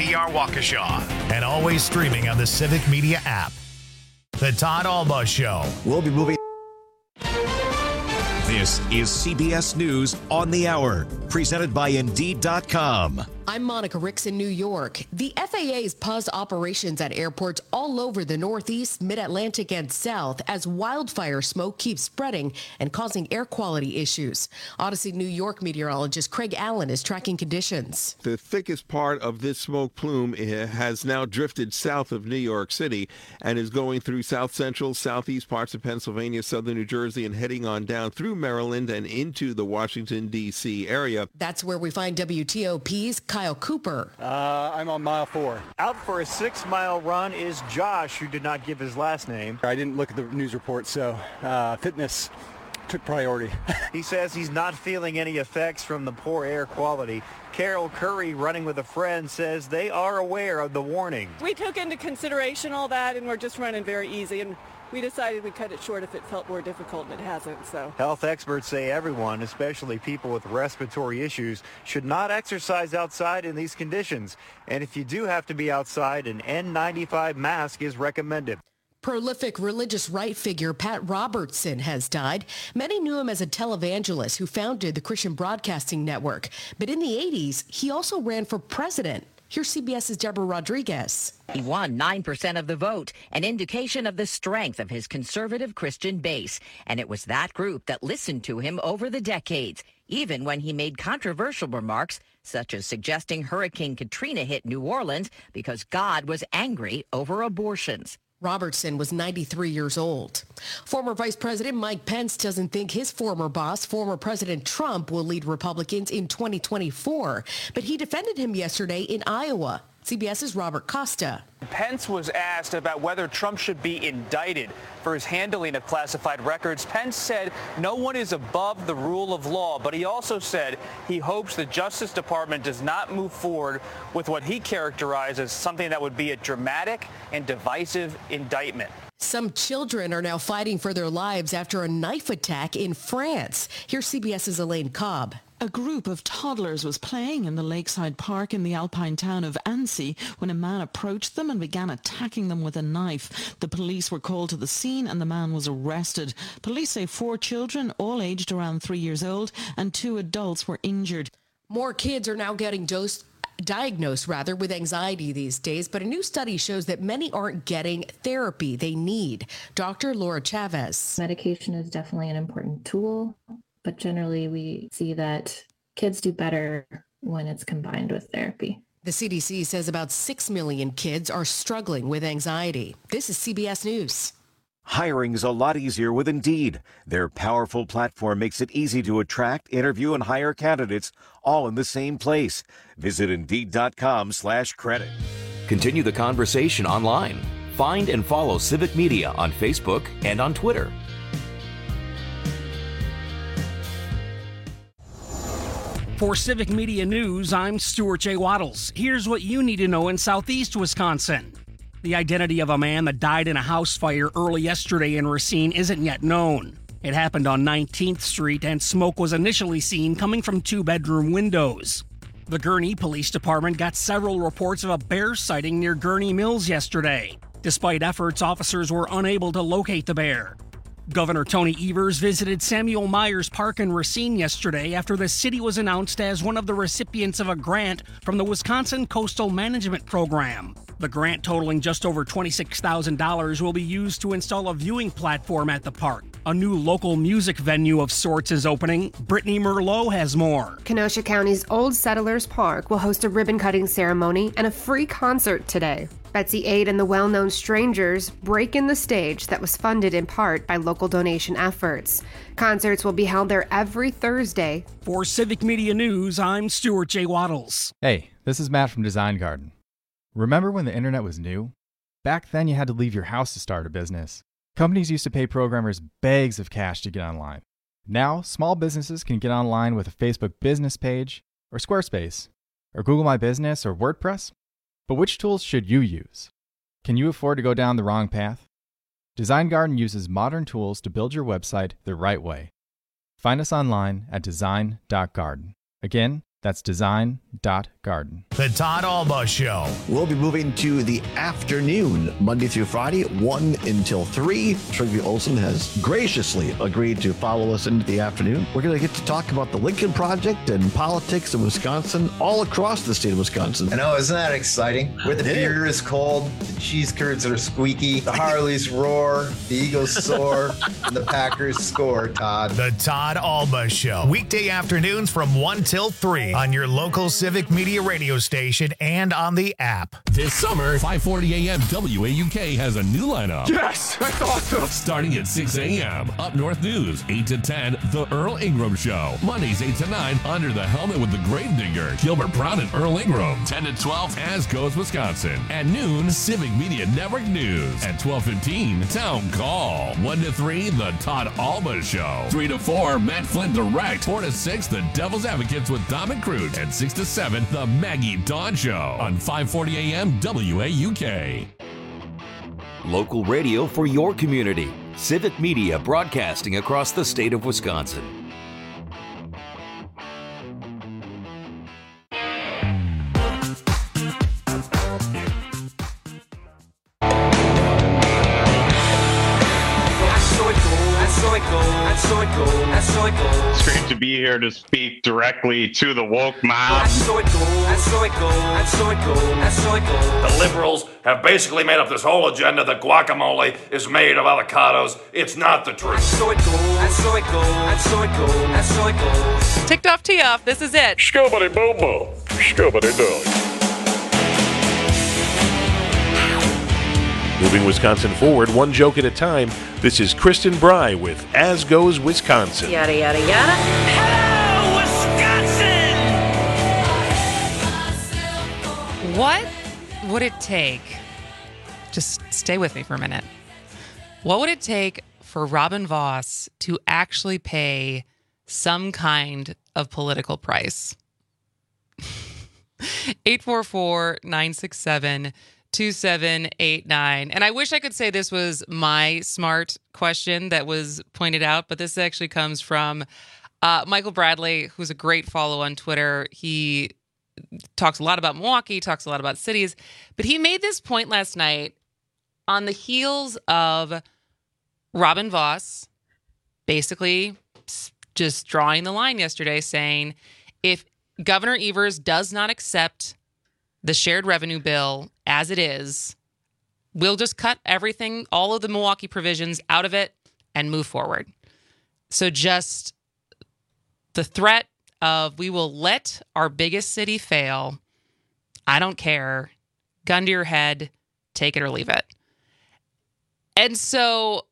WDR Waukesha, and always streaming on the Civic Media app. The Todd Alba Show. We'll be moving. This is CBS News on the Hour, presented by Indeed.com. I'm Monica Ricks in New York. The FAA's paused operations at airports all over the Northeast, Mid-Atlantic, and South as wildfire smoke keeps spreading and causing air quality issues. Odyssey New York meteorologist Craig Allen is tracking conditions. The thickest part of this smoke plume has now drifted south of New York City and is going through south central, southeast parts of Pennsylvania, southern New Jersey, and heading on down through Maryland and into the Washington, D.C. area. That's where we find WTOP's Kyle Cooper. I'm on mile 4. Out for a 6-mile run is Josh, who did not give his last name. I didn't look at the news report, so fitness took priority. He says he's not feeling any effects from the poor air quality. Carol Curry, running with a friend, says they are aware of the warning. We took into consideration all that, and we're just running very easy. And we decided we'd cut it short if it felt more difficult, and it hasn't. So health experts say everyone, especially people with respiratory issues, should not exercise outside in these conditions. And if you do have to be outside, an N95 mask is recommended. Prolific religious right figure Pat Robertson has died. Many knew him as a televangelist who founded the Christian Broadcasting Network. But in the 80s, he also ran for president. Here's CBS's Deborah Rodriguez. He won 9% of the vote, an indication of the strength of his conservative Christian base. And it was that group that listened to him over the decades, even when he made controversial remarks, such as suggesting Hurricane Katrina hit New Orleans because God was angry over abortions. Robertson was 93 years old. Former Vice President Mike Pence doesn't think his former boss, former President Trump, will lead Republicans in 2024, but he defended him yesterday in Iowa. CBS's Robert Costa. Pence was asked about whether Trump should be indicted for his handling of classified records. Pence said no one is above the rule of law, but he also said he hopes the Justice Department does not move forward with what he characterized as something that would be a dramatic and divisive indictment. Some children are now fighting for their lives after a knife attack in France. Here's CBS's Elaine Cobb. A group of toddlers was playing in the lakeside park in the alpine town of Annecy when a man approached them and began attacking them with a knife. The police were called to the scene and the man was arrested. Police say 4 children, all aged around 3 years old, and 2 adults were injured. More kids are now getting diagnosed with anxiety these days, but a new study shows that many aren't getting therapy they need. Dr. Laura Chavez. Medication is definitely an important tool, but generally we see that kids do better when it's combined with therapy. The CDC says about 6 million kids are struggling with anxiety. This is CBS News. Hiring's a lot easier with Indeed. Their powerful platform makes it easy to attract, interview, and hire candidates all in the same place. Visit Indeed.com/credit. Continue the conversation online. Find and follow Civic Media on Facebook and on Twitter. For Civic Media News, I'm Stuart J. Waddles. Here's what you need to know in southeast Wisconsin. The identity of a man that died in a house fire early yesterday in Racine isn't yet known. It happened on 19th Street, and smoke was initially seen coming from 2-bedroom windows. The Gurnee Police Department got several reports of a bear sighting near Gurnee Mills yesterday. Despite efforts, officers were unable to locate the bear. Governor Tony Evers visited Samuel Myers Park in Racine yesterday after the city was announced as one of the recipients of a grant from the Wisconsin Coastal Management Program. The grant, totaling just over $26,000, will be used to install a viewing platform at the park. A new local music venue of sorts is opening. Brittany Merlot has more. Kenosha County's Old Settlers Park will host a ribbon-cutting ceremony and a free concert today. Betsy Aid and the well-known Strangers break in the stage that was funded in part by local donation efforts. Concerts will be held there every Thursday. For Civic Media News, I'm Stuart J. Waddles. Hey, this is Matt from Design Garden. Remember when the internet was new? Back then you had to leave your house to start a business. Companies used to pay programmers bags of cash to get online. Now, small businesses can get online with a Facebook business page, or Squarespace, or Google My Business, or WordPress. But which tools should you use? Can you afford to go down the wrong path? Design Garden uses modern tools to build your website the right way. Find us online at design.garden. Again, That's design.garden. The Todd Alba Show. We'll be moving to the afternoon, Monday through Friday, 1 until 3. Trygve Olsen has graciously agreed to follow us into the afternoon. We're going to get to talk about the Lincoln Project and politics in Wisconsin, all across the state of Wisconsin. I know, isn't that exciting? Where the beer is cold, the cheese curds are squeaky, the Harleys roar, the Eagles soar, and the Packers score, Todd. The Todd Alba Show. Weekday afternoons from 1 till 3 on your local Civic Media radio station and on the app. This summer, 540 AM WAUK has a new lineup. Yes, that's awesome. Starting at 6 a.m., Up North News, 8 to 10, The Earl Ingram Show. Mondays, 8 to 9, Under the Helmet with the Grave Digger, Gilbert Brown and Earl Ingram. 10 to 12, As Goes Wisconsin. At noon, Civic Media Network News. At 12:15, Town Call. 1 to 3, The Todd Alba Show. 3 to 4, Matt Flynn Direct. 4 to 6, The Devil's Advocates with Dom and Cruz. At 6 to 7, The Maggie Dawn Show on 540 AM WAUK. Local radio for your community. Civic Media broadcasting across the state of Wisconsin. It's great to be here to speak directly to the woke mob. The liberals have basically made up this whole agenda that guacamole is made of avocados. It's not the truth. Ticked off, tee off. This is it. Scobity boom boom. Scobity doo. Moving Wisconsin forward, one joke at a time. This is Kristen Bry with As Goes Wisconsin. Yada, yada, yada. Hello, Wisconsin! What would it take? Just stay with me for a minute. What would it take for Robin Vos to actually pay some kind of political price? 844-967-2789. And I wish I could say this was my smart question that was pointed out, but this actually comes from Michael Bradley, who's a great follow on Twitter. He talks a lot about Milwaukee, talks a lot about cities, but he made this point last night on the heels of Robin Vos basically just drawing the line yesterday, saying if Governor Evers does not accept the shared revenue bill as it is, we'll just cut everything, all of the Milwaukee provisions out of it and move forward. So just the threat of we will let our biggest city fail. I don't care. Gun to your head. Take it or leave it. And so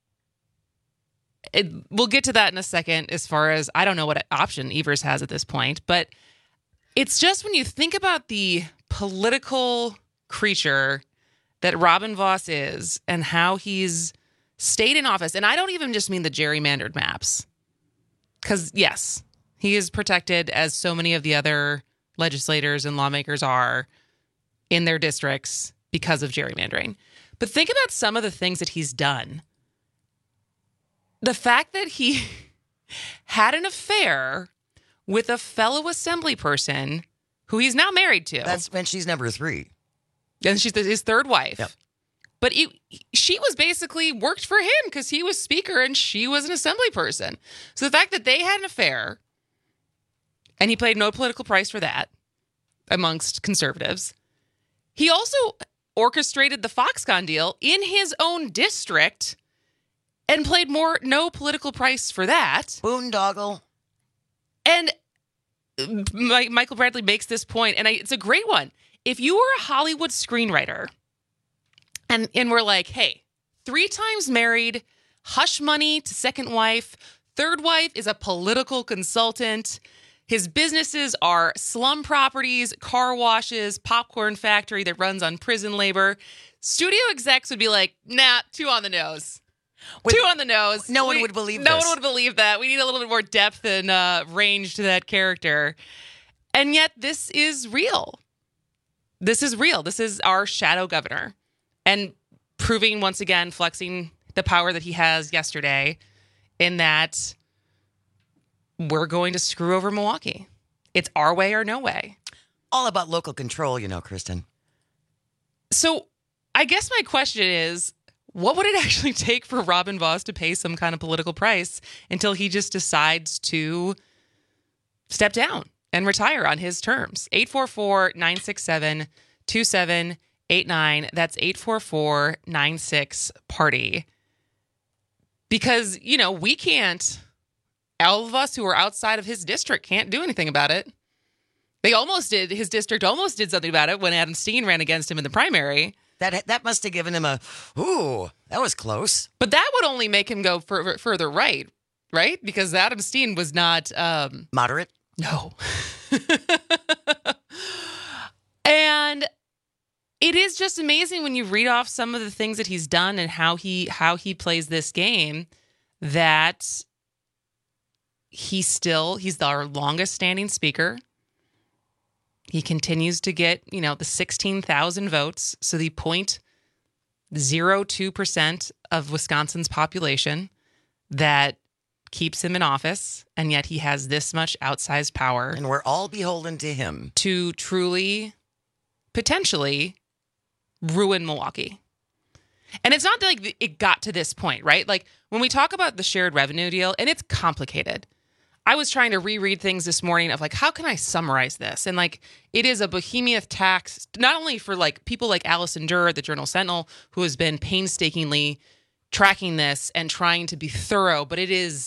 we'll get to that in a second as far as I don't know what option Evers has at this point, but it's just when you think about the political creature that Robin Vos is and how he's stayed in office. And I don't even just mean the gerrymandered maps. Because, yes, he is protected as so many of the other legislators and lawmakers are in their districts because of gerrymandering. But think about some of the things that he's done. The fact that he had an affair with a fellow assembly person who he's now married to. That's when she's number 3. And she's his third wife. Yep. But she was basically worked for him because he was speaker and she was an assembly person. So the fact that they had an affair, and he paid no political price for that amongst conservatives. He also orchestrated the Foxconn deal in his own district and played no political price for that. Boondoggle. And Michael Bradley makes this point, and it's a great one. If you were a Hollywood screenwriter and we're like, hey, 3 times married, hush money to second wife, third wife is a political consultant, his businesses are slum properties, car washes, popcorn factory that runs on prison labor, studio execs would be like, nah, too on the nose. Too on the nose. No one would believe No one would believe that. We need a little bit more depth and range to that character. And yet this is real. This is real. This is our shadow governor. And proving once again, flexing the power that he has yesterday in that we're going to screw over Milwaukee. It's our way or no way. All about local control, Kristen. So I guess my question is, what would it actually take for Robin Vos to pay some kind of political price until he just decides to step down and retire on his terms? 844-967-2789. That's 844-96-PARTY. Because, we can't, all of us who are outside of his district can't do anything about it. His district almost did something about it when Adam Steen ran against him in the primary. That must have given him that was close. But that would only make him go further right? Because Adam Steen was not... moderate? No. And it is just amazing when you read off some of the things that he's done and how he plays this game, that he's our longest standing speaker. He continues to get, the 16,000 votes. So the 0.02% of Wisconsin's population that keeps him in office. And yet he has this much outsized power. And we're all beholden to him. To truly, potentially ruin Milwaukee. And it's not like it got to this point, right? Like when we talk about the shared revenue deal, and it's complicated. I was trying to reread things this morning of how can I summarize this? And it is a behemoth tax, not only for people like Allison Durr at the Journal-Sentinel, who has been painstakingly tracking this and trying to be thorough, but it is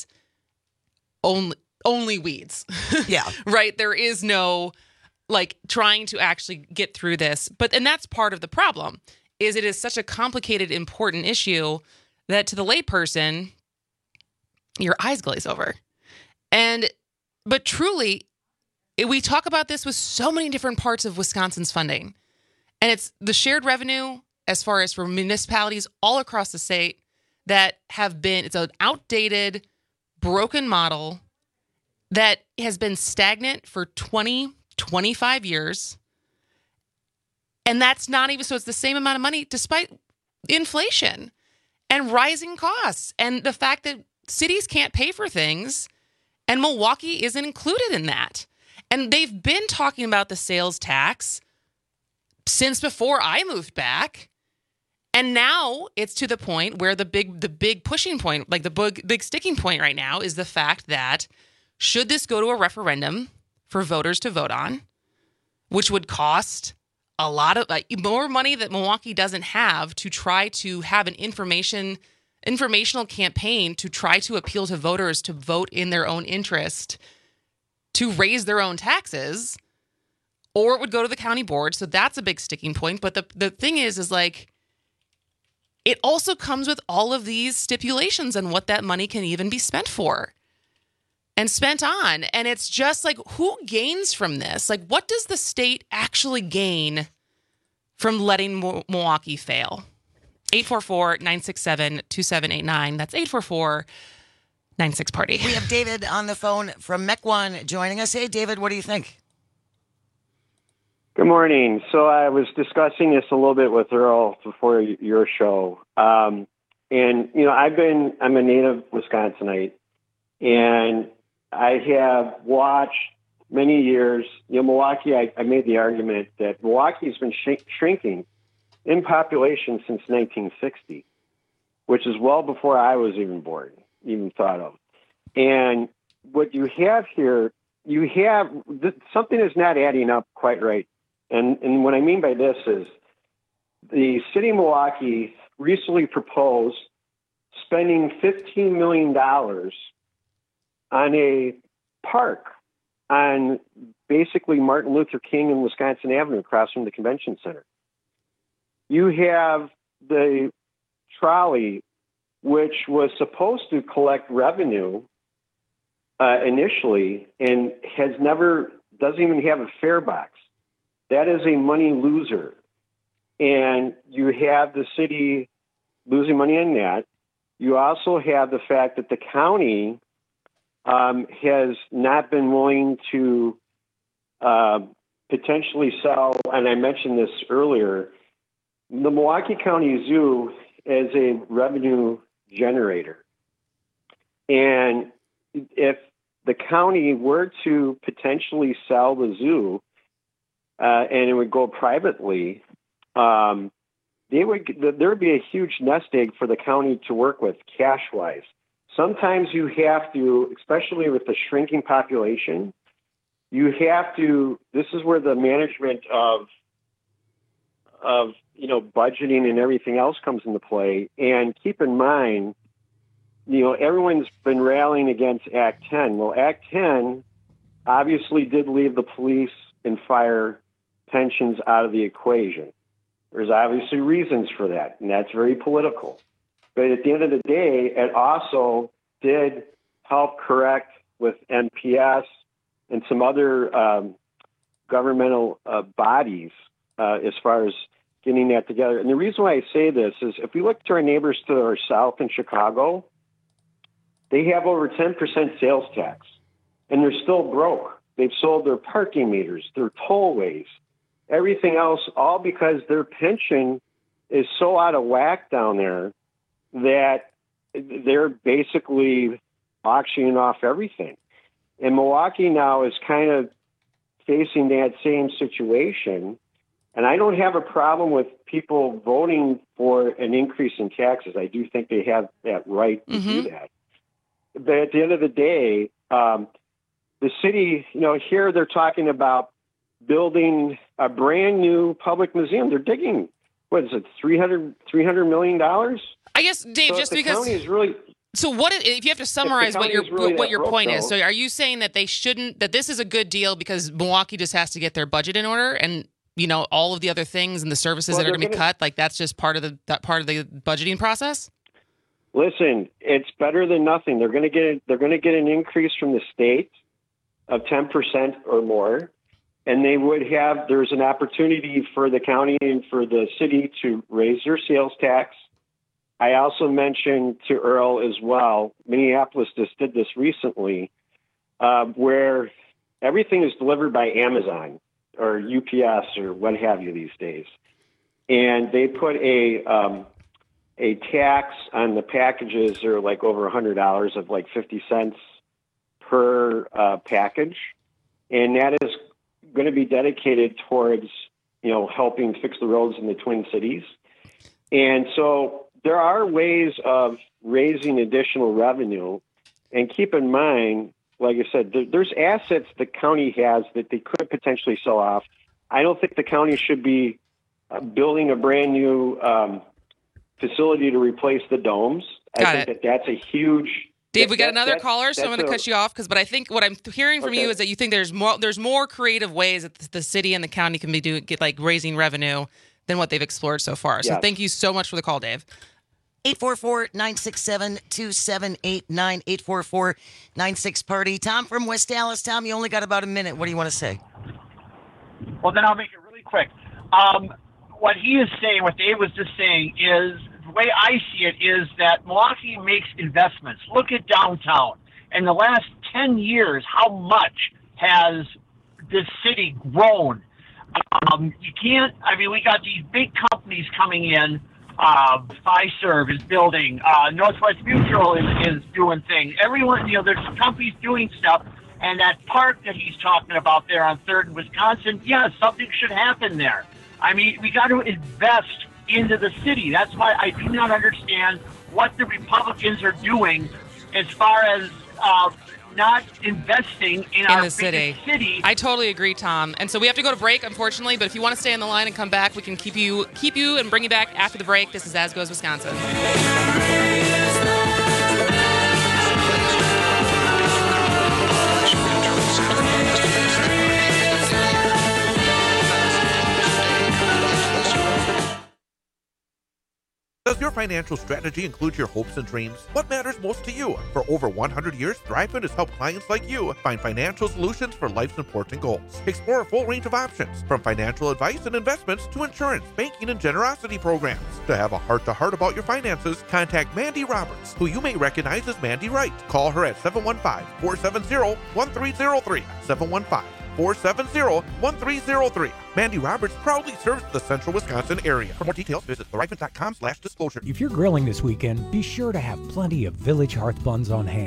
only weeds. Yeah. Right? There is no trying to actually get through this. And that's part of the problem, is it is such a complicated, important issue that to the layperson, your eyes glaze over. But truly, we talk about this with so many different parts of Wisconsin's funding. And it's the shared revenue as far as for municipalities all across the state that it's an outdated, broken model that has been stagnant for 20, 25 years. And that's not even, so it's the same amount of money despite inflation and rising costs and the fact that cities can't pay for things. And Milwaukee isn't included in that. And they've been talking about the sales tax since before I moved back. And now it's to the point where the big pushing point, the big sticking point right now is the fact that should this go to a referendum for voters to vote on, which would cost a lot of more money that Milwaukee doesn't have to try to have an informational campaign to try to appeal to voters to vote in their own interest, to raise their own taxes, or it would go to the county board. So that's a big sticking point. But the thing is it also comes with all of these stipulations on what that money can even be spent for and spent on. And it's just who gains from this? What does the state actually gain from letting Milwaukee fail? 844-967-2789. That's 844-96-PARTY. We have David on the phone from Mequon joining us. Hey, David, what do you think? Good morning. So I was discussing this a little bit with Earl before your show. I'm a native Wisconsinite, and I have watched many years, Milwaukee, I made the argument that Milwaukee's been shrinking in population since 1960, which is well before I was even born, even thought of. And what you have here, something is not adding up quite right. And what I mean by this is the city of Milwaukee recently proposed spending $15 million on a park on basically Martin Luther King and Wisconsin Avenue across from the convention center. You have the trolley, which was supposed to collect revenue initially and doesn't even have a fare box. That is a money loser. And you have the city losing money on that. You also have the fact that the county has not been willing to potentially sell, and I mentioned this earlier, the Milwaukee County Zoo is a revenue generator. And if the county were to potentially sell the zoo and it would go privately, there would be a huge nest egg for the county to work with cash-wise. Sometimes you have to, especially with the shrinking population, you have to, this is where the management of budgeting and everything else comes into play. And keep in mind, everyone's been rallying against Act 10. Well, Act 10 obviously did leave the police and fire pensions out of the equation. There's obviously reasons for that, and that's very political. But at the end of the day, it also did help correct with NPS and some other governmental bodies as far as getting that together. And the reason why I say this is if we look to our neighbors to our south in Chicago, they have over 10% sales tax, and they're still broke. They've sold their parking meters, their tollways, everything else, all because their pension is so out of whack down there that they're basically auctioning off everything. And Milwaukee now is kind of facing that same situation. And I don't have a problem with people voting for an increase in taxes. I do think they have that right to do that. But at the end of the day, the city, here they're talking about building a brand new public museum. They're digging, what is it, $300 million? I guess, Dave, so just the because. County is really, so what if you have to summarize what your point is? So are you saying that that this is a good deal because Milwaukee just has to get their budget in order and all of the other things and the services that are going to be cut, like that's just part of the budgeting process? Listen, it's better than nothing. They're going to get an increase from the state of 10% or more, and there's an opportunity for the county and for the city to raise their sales tax. I also mentioned to Earl as well, Minneapolis just did this recently, where everything is delivered by Amazon or UPS or what have you these days. And they put a tax on the packages. They're like over $100 of like 50 cents per package. And that is going to be dedicated towards, helping fix the roads in the Twin Cities. And so there are ways of raising additional revenue. And keep in mind, like I said, there's assets the county has that they could potentially sell off. I don't think the county should be building a brand new facility to replace the domes. I think that's a huge. Dave, we got another caller, so I'm going to cut you off but I think what I'm hearing from you is that you think there's more creative ways that the city and the county can be raising revenue than what they've explored so far. So thank you so much for the call, Dave. 844-967-2789, 844-96-PARTY. Tom from West Dallas. Tom, you only got about a minute. What do you want to say? Well, then I'll make it really quick. What he is saying, what Dave was just saying, is the way I see it is that Milwaukee makes investments. Look at downtown. In the last 10 years, how much has this city grown? We got these big companies coming in. Fiserv is building. Northwest Mutual is doing things. Everyone, there's companies doing stuff. And that park that he's talking about there on 3rd in Wisconsin, something should happen there. We got to invest into the city. That's why I do not understand what the Republicans are doing as far as not investing in our city. I totally agree, Tom. And so we have to go to break, unfortunately. But if you want to stay on the line and come back, we can keep you and bring you back after the break. This is As Goes Wisconsin. Does your financial strategy include your hopes and dreams? What matters most to you? For over 100 years, ThriveFund has helped clients like you find financial solutions for life's important goals. Explore a full range of options, from financial advice and investments to insurance, banking, and generosity programs. To have a heart-to-heart about your finances, contact Mandy Roberts, who you may recognize as Mandy Wright. Call her at 715-470-1303. 715-470-1303. Mandy Roberts proudly serves the central Wisconsin area. For more details, visit thrivent.com/disclosure. If you're grilling this weekend, be sure to have plenty of Village Hearth buns on hand.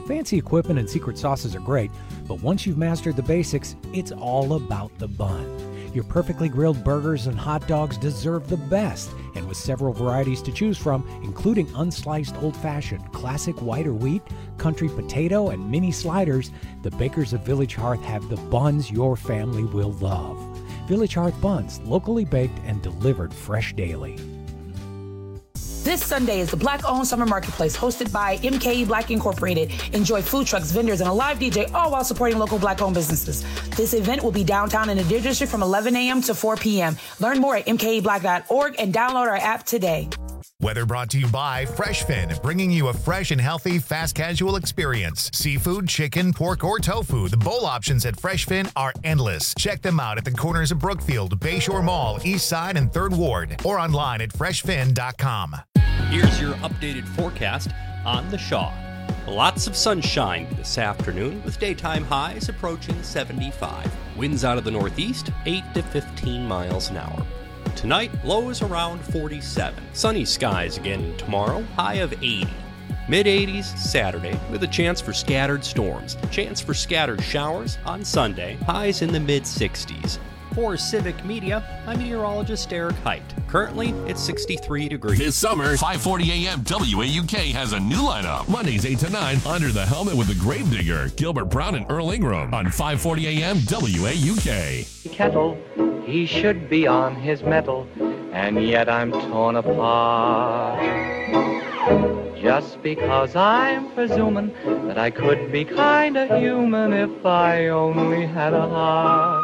Fancy equipment and secret sauces are great, but once you've mastered the basics, it's all about the bun. Your perfectly grilled burgers and hot dogs deserve the best, and with several varieties to choose from, including unsliced old-fashioned, classic white or wheat, country potato, and mini sliders, the bakers of Village Hearth have the buns your family will love. Village Hearth buns, locally baked and delivered fresh daily. This Sunday is the Black-owned summer marketplace hosted by MKE Black Incorporated. Enjoy food trucks, vendors, and a live DJ, all while supporting local Black-owned businesses. This event will be downtown in the Deer District from 11 a.m. to 4 p.m. Learn more at mkeblack.org and download our app today. Weather brought to you by FreshFin, bringing you a fresh and healthy fast casual experience. Seafood, chicken, pork, or tofu, the bowl options at FreshFin are endless. Check them out at the corners of Brookfield, Bayshore Mall, East Side, and 3rd Ward, or online at freshfin.com. Here's your updated forecast on the Shaw. Lots of sunshine this afternoon with daytime highs approaching 75. Winds out of the northeast, 8 to 15 miles an hour. Tonight, lows around 47. Sunny skies again tomorrow, high of 80. Mid-80s Saturday with a chance for scattered storms. Chance for scattered showers on Sunday, highs in the mid-60s. For Civic Media, I'm meteorologist Eric Height. Currently, it's 63 degrees. This summer, 540 AM WAUK has a new lineup. Mondays 8 to 9, Under the Helmet with the Gravedigger, Gilbert Brown and Earl Ingram on 540 AM WAUK. Kettle, he should be on his mettle, and yet I'm torn apart. Just because I'm presuming that I could be kinda human if I only had a heart.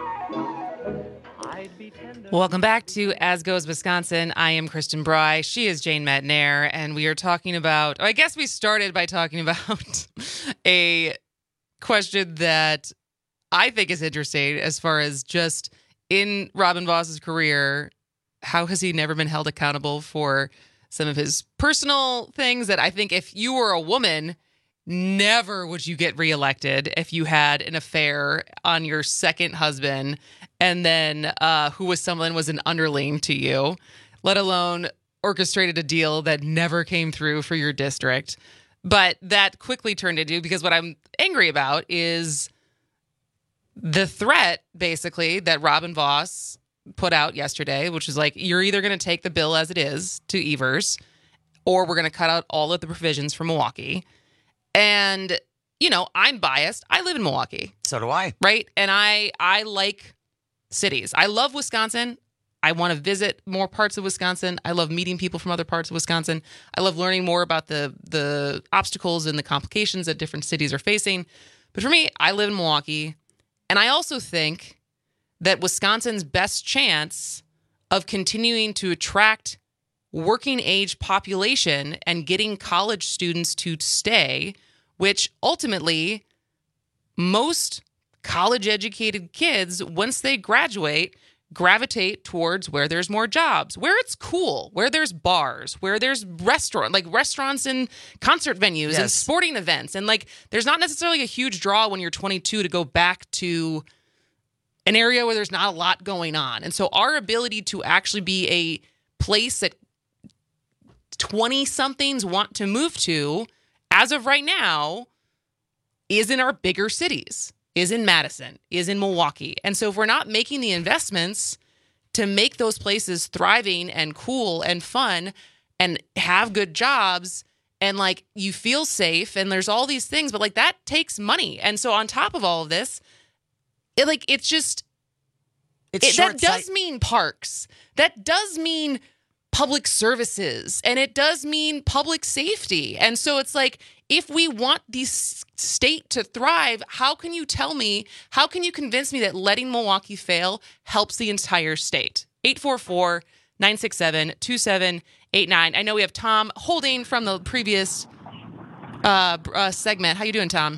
Welcome back to As Goes Wisconsin. I am Kristen Bry. She is Jane Matnair, and we are talking about, I guess we started by talking about a question that I think is interesting as far as just in Robin Voss's career, how has he never been held accountable for some of his personal things that I think if you were a woman, never would you get reelected if you had an affair on your second husband and then who was an underling to you, let alone orchestrated a deal that never came through for your district. But that quickly turned into, because what I'm angry about is the threat, basically, that Robin Voss put out yesterday, which is like, you're either going to take the bill as it is to Evers, or we're going to cut out all of the provisions for Milwaukee. And, you know, I'm biased. I live in Milwaukee. So do I. Right? And I like cities. I love Wisconsin. I want to visit more parts of Wisconsin. I love meeting people from other parts of Wisconsin. I love learning more about the obstacles and the complications that different cities are facing. But for me, I live in Milwaukee. And I also think that Wisconsin's best chance of continuing to attract working age population and getting college students to stay, which ultimately most college educated kids, once they gravitate towards where there's more jobs, where it's cool, where there's bars, where there's restaurants and concert venues and sporting events. And like, there's not necessarily a huge draw when you're 22 to go back to an area where there's not a lot going on. And so our ability to actually be a place that 20-somethings want to move to, as of right now, is in our bigger cities, is in Madison, is in Milwaukee. And so if we're not making the investments to make those places thriving and cool and fun and have good jobs and like you feel safe and there's all these things, but like that takes money. And so on top of all of this, that does mean parks. That does mean public services, and it does mean public safety. And so it's like, if we want this state to thrive, how can you convince me that letting Milwaukee fail helps the entire state? 844-967-2789. I know we have Tom holding from the previous segment. How you doing, Tom?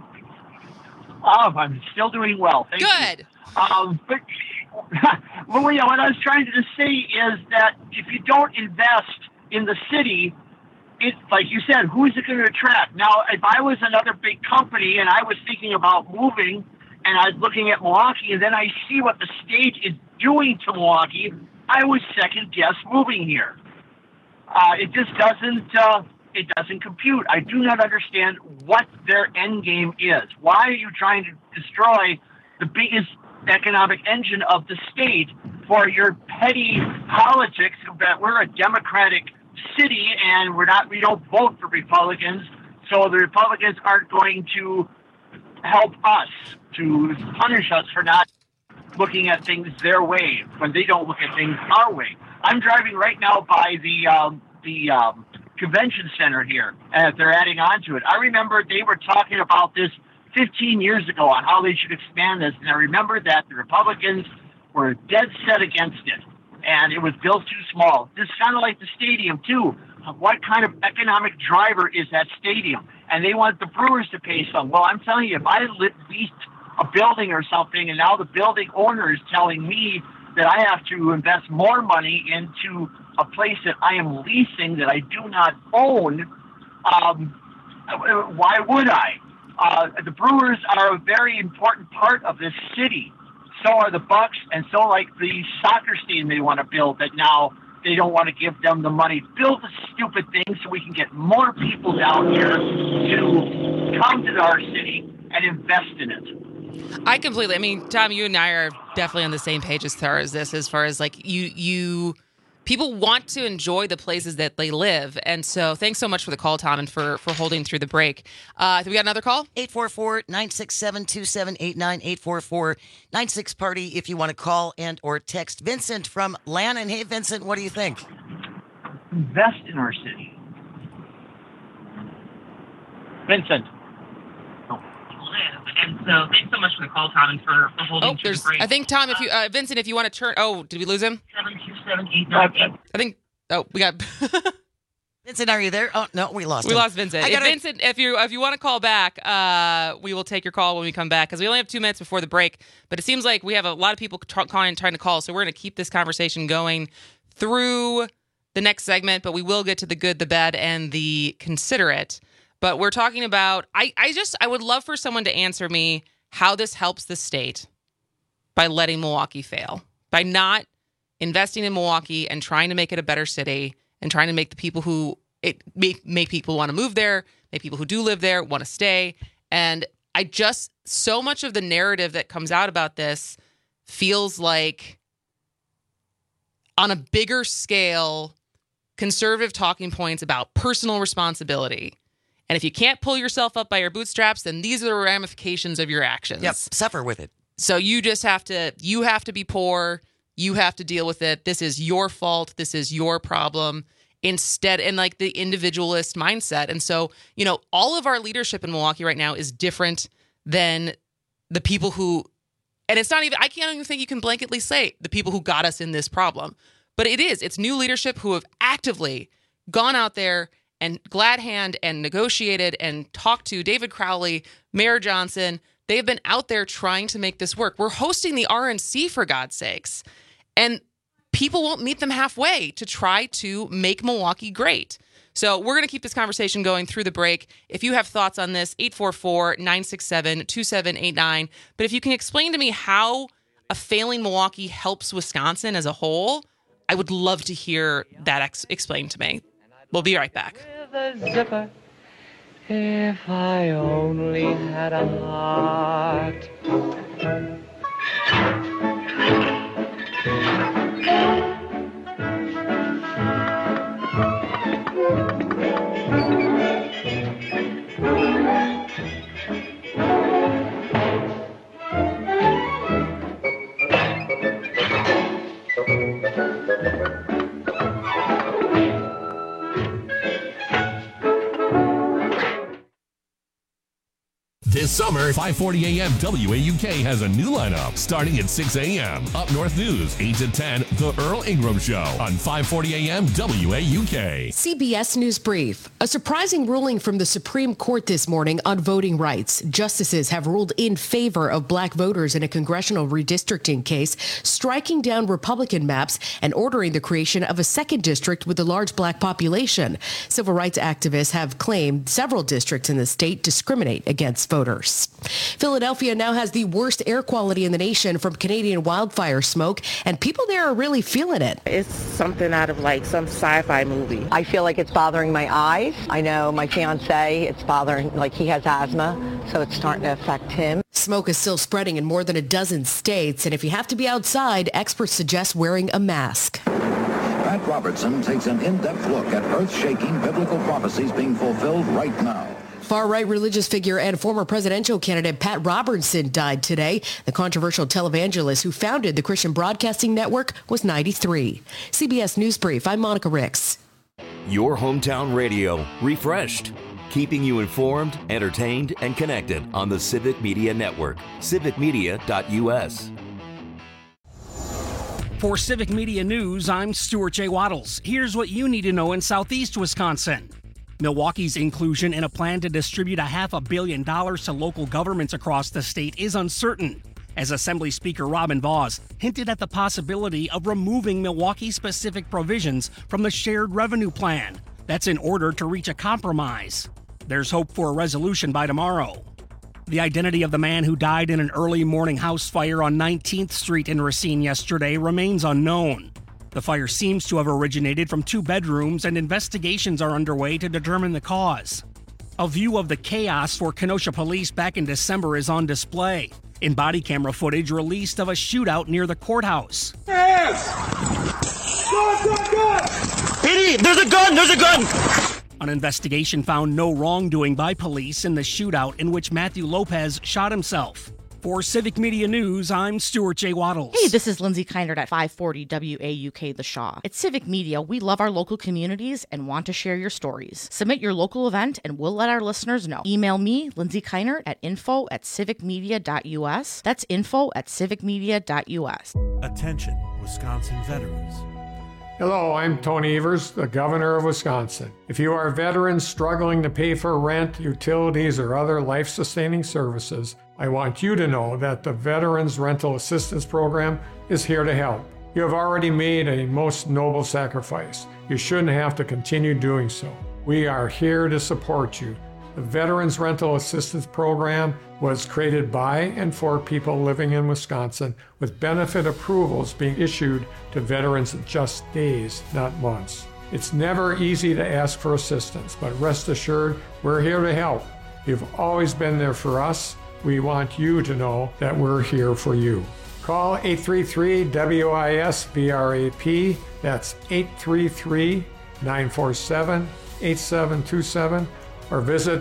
I'm still doing well. Thank you. Good. But well, what I was trying to say is that if you don't invest in the city, it, like you said, who is it going to attract? Now, if I was another big company and I was thinking about moving and I was looking at Milwaukee and then I see what the state is doing to Milwaukee, I would second guess moving here. It just doesn't, it doesn't compute. I do not understand what their end game is. Why are you trying to destroy the biggest economic engine of the state for your petty politics? That we're a Democratic city and we don't vote for Republicans, so the Republicans aren't going to help us, to punish us for not looking at things their way when they don't look at things our way. I'm driving right now by the convention center here, and they're adding on to it. I remember they were talking about this 15 years ago on how they should expand this, and I remember that the Republicans were dead set against it, and it was built too small. This is kind of like the stadium, too. What kind of economic driver is that stadium? And they want the Brewers to pay some. Well, I'm telling you, if I leased a building or something, and now the building owner is telling me that I have to invest more money into a place that I am leasing that I do not own, why would I? The Brewers are a very important part of this city. So are the Bucks, and so like the soccer stadium they want to build that now they don't want to give them the money. Build the stupid thing so we can get more people down here to come to our city and invest in it. I mean, Tom, you and I are definitely on the same page as far as this, as far as like people want to enjoy the places that they live. And so thanks so much for the call, Tom, and for holding through the break. We got another call? 844-967-2789, 844-96-PARTY if you want to call and or text. Vincent from Lannon. Hey, Vincent, what do you think? Invest in our city. Vincent. And so thanks so much for the call, Tom, and for holding through the break. I think, Tom, if you, Vincent, if you want to turn, did we lose him? 727-898. I think, we got... Vincent, are you there? Oh, no, we lost him. We lost Vincent. Vincent, if you want to call back, we will take your call when we come back, because we only have 2 minutes before the break, but it seems like we have a lot of people trying to call, so we're going to keep this conversation going through the next segment, but we will get to the good, the bad, and the considerate. But we're talking about, I would love for someone to answer me how this helps the state by letting Milwaukee fail, by not investing in Milwaukee and trying to make it a better city and trying to make the people who make people want to move there, make people who do live there want to stay. And so much of the narrative that comes out about this feels like on a bigger scale, conservative talking points about personal responsibility. And if you can't pull yourself up by your bootstraps, then these are the ramifications of your actions. Yep, suffer with it. So you have to be poor. You have to deal with it. This is your fault. This is your problem. Instead, and like the individualist mindset. And so, all of our leadership in Milwaukee right now is different than the people who, and it's not even, I can't even think you can blanketly say the people who got us in this problem. But it's new leadership who have actively gone out there and glad hand and negotiated and talked to David Crowley, Mayor Johnson. They've been out there trying to make this work. We're hosting the RNC, for God's sakes. And people won't meet them halfway to try to make Milwaukee great. So we're going to keep this conversation going through the break. If you have thoughts on this, 844-967-2789. But if you can explain to me how a failing Milwaukee helps Wisconsin as a whole, I would love to hear that explained to me. We'll be right back. With a zipper, if I only had a heart. This summer, 5:40 a.m. WAUK has a new lineup starting at 6 a.m. Up North News, 8 to 10, The Earl Ingram Show on 5:40 a.m. WAUK. CBS News Brief. A surprising ruling from the Supreme Court this morning on voting rights. Justices have ruled in favor of black voters in a congressional redistricting case, striking down Republican maps and ordering the creation of a second district with a large black population. Civil rights activists have claimed several districts in the state discriminate against voters. nurse. Philadelphia now has the worst air quality in the nation from Canadian wildfire smoke, and people there are really feeling it. It's something out of like some sci-fi movie. I feel like it's bothering my eyes. I know my fiance, it's bothering, like he has asthma, so it's starting to affect him. Smoke is still spreading in more than a dozen states, and if you have to be outside, experts suggest wearing a mask. Pat Robertson takes an in-depth look at earth-shaking biblical prophecies being fulfilled right now. Far-right religious figure and former presidential candidate Pat Robertson died today. The controversial televangelist who founded the Christian Broadcasting Network was 93. CBS News Brief, I'm Monica Ricks. Your hometown radio, refreshed. Keeping you informed, entertained, and connected on the Civic Media Network. civicmedia.us. For Civic Media News, I'm Stuart J. Waddles. Here's what you need to know in southeast Wisconsin. Milwaukee's inclusion in a plan to distribute $500 million to local governments across the state is uncertain, as Assembly Speaker Robin Vos hinted at the possibility of removing Milwaukee-specific provisions from the shared revenue plan. That's in order to reach a compromise. There's hope for a resolution by tomorrow. The identity of the man who died in an early morning house fire on 19th Street in Racine yesterday remains unknown. The fire seems to have originated from 2 bedrooms, and investigations are underway to determine the cause. A view of the chaos for Kenosha police back in December is on display in body camera footage released of a shootout near the courthouse. Yes! Idiot! There's a gun! There's a gun! An investigation found no wrongdoing by police in the shootout in which Matthew Lopez shot himself. For Civic Media News, I'm Stuart J. Waddles. Hey, this is Lindsay Kindred at 540 WAUK The Shaw. At Civic Media, we love our local communities and want to share your stories. Submit your local event and we'll let our listeners know. Email me, Lindsay Kindred, at info@civicmedia.us. That's info@civicmedia.us. Attention, Wisconsin veterans. Hello, I'm Tony Evers, the Governor of Wisconsin. If you are a veteran struggling to pay for rent, utilities, or other life-sustaining services, I want you to know that the Veterans Rental Assistance Program is here to help. You have already made a most noble sacrifice. You shouldn't have to continue doing so. We are here to support you. The Veterans Rental Assistance Program was created by and for people living in Wisconsin, with benefit approvals being issued to veterans in just days, not months. It's never easy to ask for assistance, but rest assured, we're here to help. You've always been there for us. We want you to know that we're here for you. Call 833-WIS-VRAP. That's 833-947-8727. or visit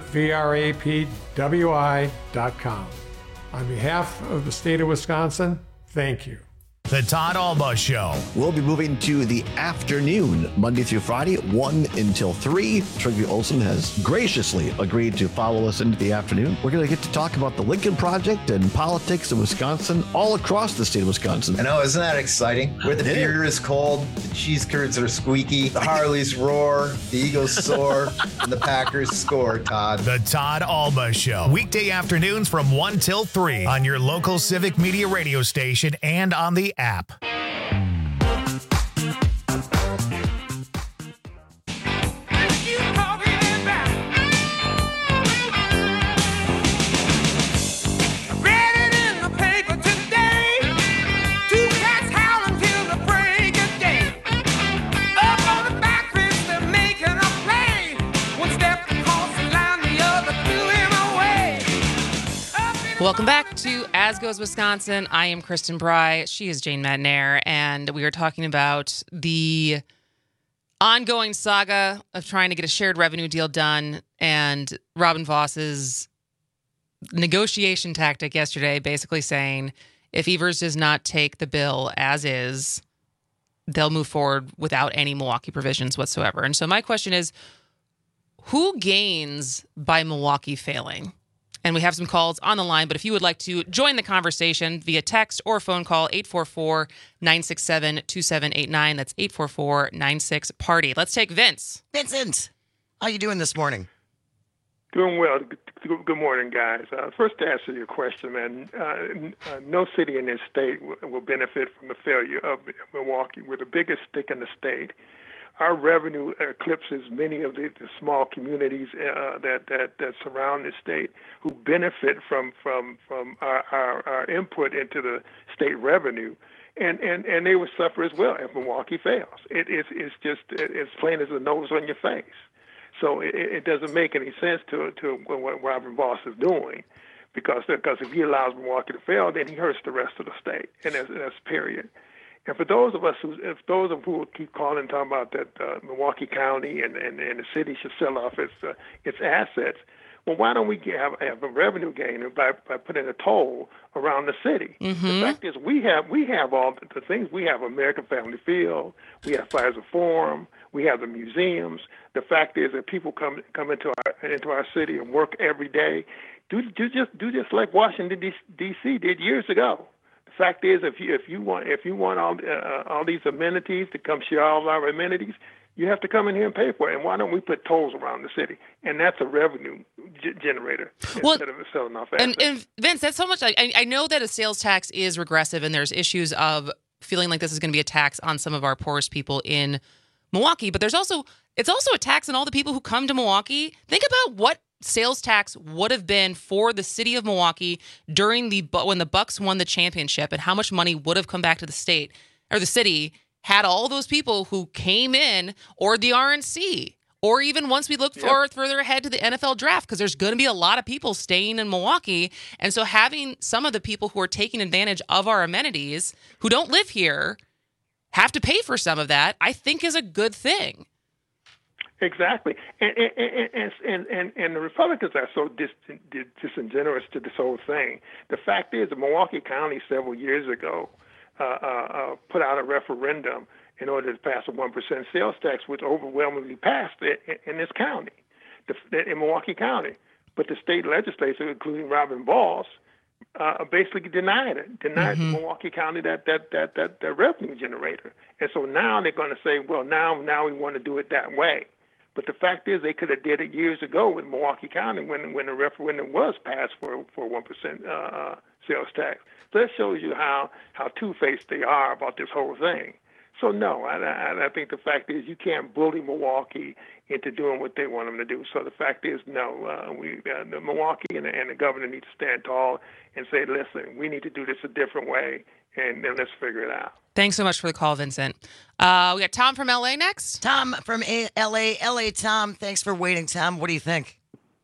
vrapwi.com. On behalf of the state of Wisconsin, thank you. The Todd Alba Show. We'll be moving to the afternoon, Monday through Friday, 1 until 3. Trigby Olson has graciously agreed to follow us into the afternoon. We're going to get to talk about the Lincoln Project and politics in Wisconsin, all across the state of Wisconsin. I know, isn't that exciting? Where the beer is cold, the cheese curds are squeaky, the Harleys roar, the Eagles soar, and the Packers score, Todd. The Todd Alba Show. Weekday afternoons from 1 till 3 on your local Civic Media radio station and on the app. Welcome back to As Goes Wisconsin. I am Kristen Bry. She is Jane Madnair, and we are talking about the ongoing saga of trying to get a shared revenue deal done, and Robin Vos's negotiation tactic yesterday, basically saying if Evers does not take the bill as is, they'll move forward without any Milwaukee provisions whatsoever. And so my question is, who gains by Milwaukee failing? And we have some calls on the line, but if you would like to join the conversation via text or phone call, 844-967-2789. That's 844-96-PARTY. Let's take Vince. Vincent, how you doing this morning? Doing well. Good morning, guys. First, to answer your question, man, no city in this state will benefit from the failure of Milwaukee. We're the biggest stick in the state. our revenue eclipses many of the small communities that surround the state who benefit from our input into the state revenue. And they will suffer as well if Milwaukee fails. It's just as plain as the nose on your face. So it doesn't make any sense to what Robin Vos is doing, because if he allows Milwaukee to fail, then he hurts the rest of the state, and that's period. And for those of us who keep calling and talking about that Milwaukee County and the city should sell off its assets, well, why don't we have a revenue gain by putting a toll around the city? Mm-hmm. The fact is, we have all the things. We have American Family Field, we have Plaza Forum, we have the museums. The fact is that people come into our city and work every day. Do just like Washington D.C. did years ago. The fact is, if you want all these amenities to come share all of our amenities, you have to come in here and pay for it. And why don't we put tolls around the city? And that's a revenue generator instead of selling off assets. And Vince, that's so much. I know that a sales tax is regressive, and there's issues of feeling like this is going to be a tax on some of our poorest people in Milwaukee. But it's also a tax on all the people who come to Milwaukee. Think about what sales tax would have been for the city of Milwaukee when the Bucks won the championship, and how much money would have come back to the state or the city had all those people who came in, or the RNC, or even once we look further ahead to the NFL draft, because there's going to be a lot of people staying in Milwaukee. And so having some of the people who are taking advantage of our amenities who don't live here have to pay for some of that, I think is a good thing. Exactly. And the Republicans are so disingenuous to this whole thing. The fact is that Milwaukee County several years ago put out a referendum in order to pass a 1% sales tax, which overwhelmingly passed in this county, in Milwaukee County. But the state legislature, including Robin Vos, basically denied the Milwaukee County that revenue generator. And so now they're going to say, well, now we want to do it that way. But the fact is, they could have did it years ago with Milwaukee County when the referendum was passed for a 1% sales tax. So that shows you how two-faced they are about this whole thing. So no, I think the fact is you can't bully Milwaukee into doing what they want them to do. So the fact is, no, the Milwaukee and the governor need to stand tall and say, listen, we need to do this a different way, and then let's figure it out. Thanks so much for the call, Vincent. We got Tom from L.A. next. Tom from L.A. L.A. Tom, thanks for waiting. Tom, what do you think?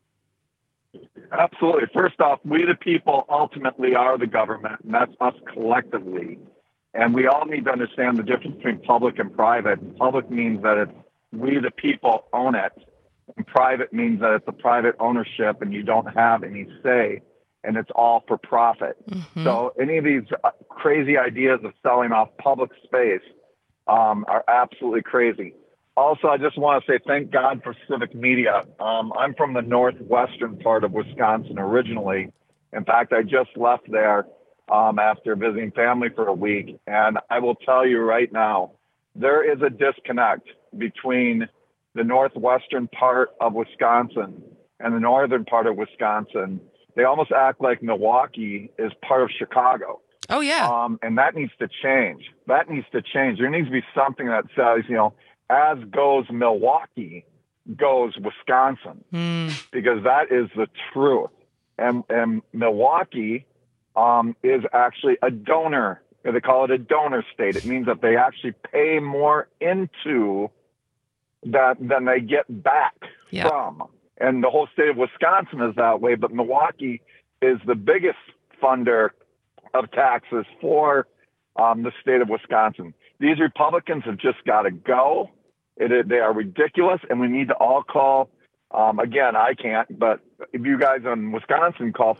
Absolutely. First off, we the people ultimately are the government, and that's us collectively. And we all need to understand the difference between public and private. Public means that it's we the people own it, and private means that it's a private ownership and you don't have any say, and it's all for profit. Mm-hmm. So any of these crazy ideas of selling off public space are absolutely crazy. Also, I just want to say thank God for civic media. I'm from the northwestern part of Wisconsin originally. In fact, I just left there after visiting family for a week. And I will tell you right now, there is a disconnect between the northwestern part of Wisconsin and the northern part of Wisconsin. They almost act like Milwaukee is part of Chicago. Oh, yeah. And that needs to change. There needs to be something that says, as goes Milwaukee, goes Wisconsin, because that is the truth. And Milwaukee is actually a donor. They call it a donor state. It means that they actually pay more into that than they get back from. And the whole state of Wisconsin is that way, but Milwaukee is the biggest funder of taxes for the state of Wisconsin. These Republicans have just got to go. They are ridiculous, and we need to all call. Again, I can't, but if you guys in Wisconsin call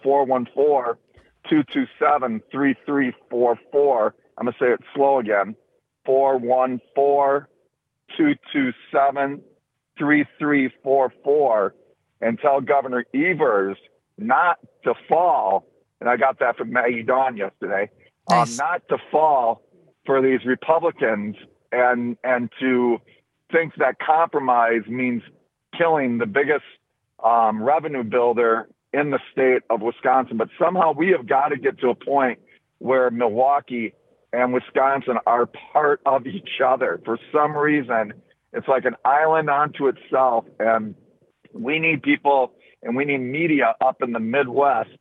414-227-3344. I'm going to say it slow again. 414-227-3344, and tell Governor Evers not to fall. And I got that from Maggie Dawn yesterday. Nice. Not to fall for these Republicans and to think that compromise means killing the biggest revenue builder in the state of Wisconsin. But somehow we have got to get to a point where Milwaukee and Wisconsin are part of each other. For some reason, It's like an island unto itself. And we need people and we need media up in the Midwest,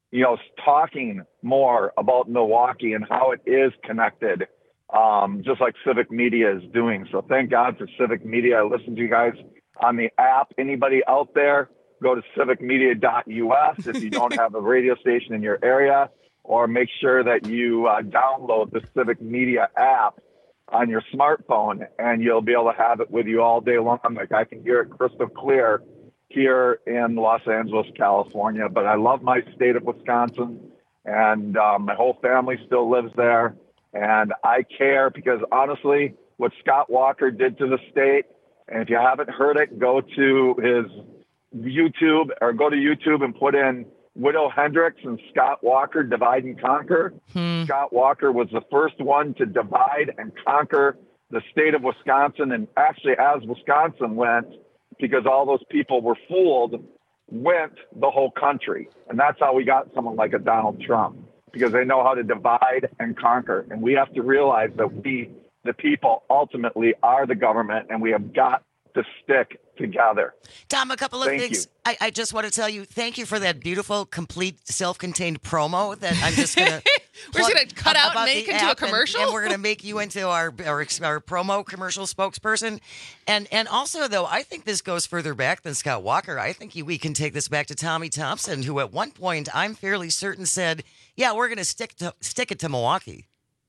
talking more about Milwaukee and how it is connected, just like Civic Media is doing. So thank God for Civic Media. I listen to you guys on the app. Anybody out there, go to civicmedia.us if you don't have a radio station in your area, or make sure that you download the Civic Media app on your smartphone, and you'll be able to have it with you all day long. Like, I can hear it crystal clear here in Los Angeles, California. But I love my state of Wisconsin, and my whole family still lives there. And I care because, honestly, what Scott Walker did to the state, and if you haven't heard it, go to his YouTube or go to YouTube and put in Widow Hendricks and Scott Walker Divide and Conquer. Scott Walker was the first one to divide and conquer the state of Wisconsin. And actually, as Wisconsin went, because all those people were fooled, went the whole country. And that's how we got someone like a Donald Trump, because they know how to divide and conquer. And we have to realize that we, the people, ultimately are the government, and we have got to stick together. Tom, a couple of Thank things. I just want to tell you, thank you for that beautiful, complete, self-contained promo that I'm just going to... We're just going to cut out and make into a commercial? And we're going to make you into our promo commercial spokesperson. And also, though, I think this goes further back than Scott Walker. I think we can take this back to Tommy Thompson, who at one point, I'm fairly certain, said, yeah, we're going to stick it to Milwaukee.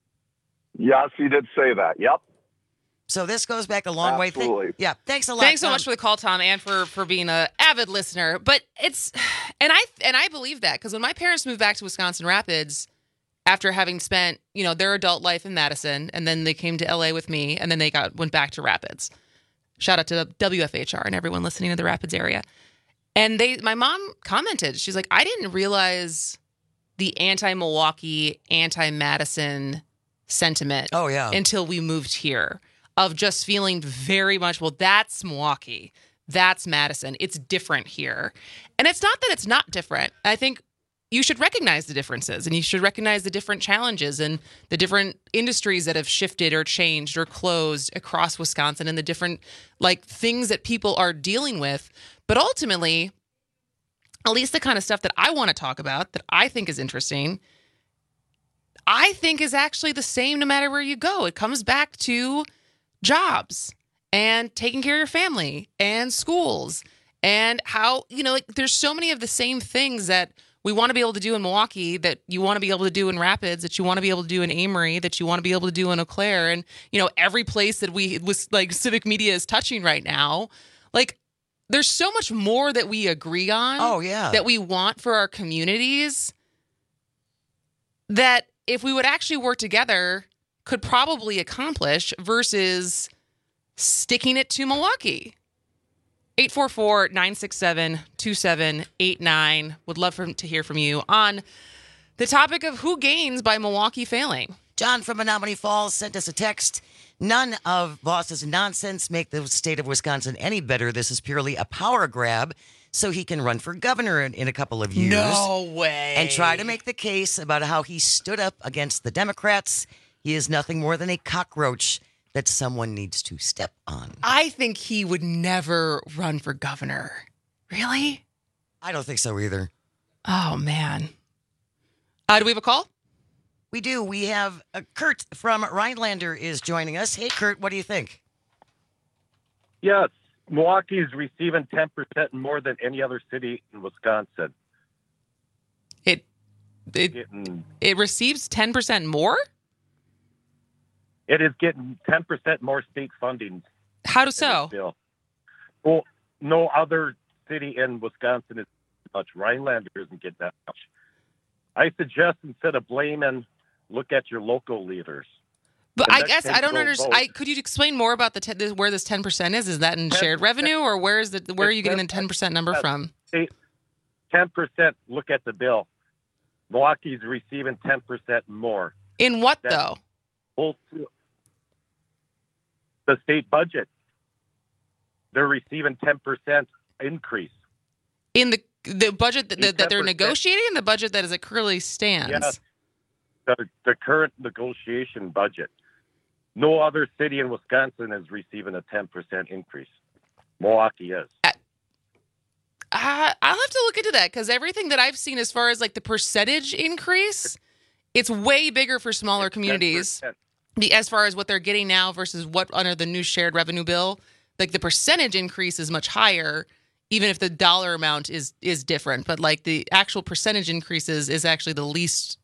Yes, he did say that. Yep. So this goes back a long way. Yeah, thanks a lot. Thanks so Tom. much for the call, Tom, and for being an avid listener. But it's, and I believe that, because when my parents moved back to Wisconsin Rapids after having spent their adult life in Madison, and then they came to LA with me, and then they went back to Rapids. Shout out to WFHR and everyone listening to the Rapids area. And my mom commented, she's like, I didn't realize the anti-Milwaukee, anti-Madison sentiment. Oh yeah, until we moved here. Of just feeling very much, well, that's Milwaukee, that's Madison. It's different here. And it's not that it's not different. I think you should recognize the differences, and you should recognize the different challenges and the different industries that have shifted or changed or closed across Wisconsin, and the different things that people are dealing with. But ultimately, at least the kind of stuff that I want to talk about, that I think is interesting, I think is actually the same no matter where you go. It comes back to jobs and taking care of your family and schools, and how, there's so many of the same things that we want to be able to do in Milwaukee, that you want to be able to do in Rapids, that you want to be able to do in Amory, that you want to be able to do in Eau Claire, and, every place that Civic Media is touching right now. There's so much more that we agree on. Oh, yeah. That we want for our communities, that if we would actually work together, could probably accomplish, versus sticking it to Milwaukee. 844-967-2789. Would love to hear from you on the topic of who gains by Milwaukee failing. John from Menominee Falls sent us a text. None of Voss's nonsense make the state of Wisconsin any better. This is purely a power grab so he can run for governor in a couple of years. No way. And try to make the case about how he stood up against the Democrats. He is nothing more than a cockroach that someone needs to step on. I think he would never run for governor. Really? I don't think so either. Oh, man. Do we have a call? We do. We have Kurt from Rhinelander is joining us. Hey, Kurt, what do you think? Yes. Milwaukee is receiving 10% more than any other city in Wisconsin. It receives 10% more? It is getting 10% more state funding. How so? Well, no other city in Wisconsin is much. Rhinelander isn't getting that much. I suggest, instead of blaming, look at your local leaders. But I guess I don't understand. Could you explain more about where this 10% is? Is that in shared revenue, or where are you getting the 10% number from? 10%. Look at the bill. Milwaukee's receiving 10% more. In what though? The state budget. They're receiving 10% increase. In the budget that they're negotiating, the budget that as it currently stands? Yes. The current negotiation budget. No other city in Wisconsin is receiving a 10% increase. Milwaukee is. I'll have to look into that because everything that I've seen as far as like the percentage increase, it's way bigger for smaller communities. 10%. As far as what they're getting now versus what under the new shared revenue bill, like the percentage increase is much higher, even if the dollar amount is different. But like the actual percentage increases is actually the least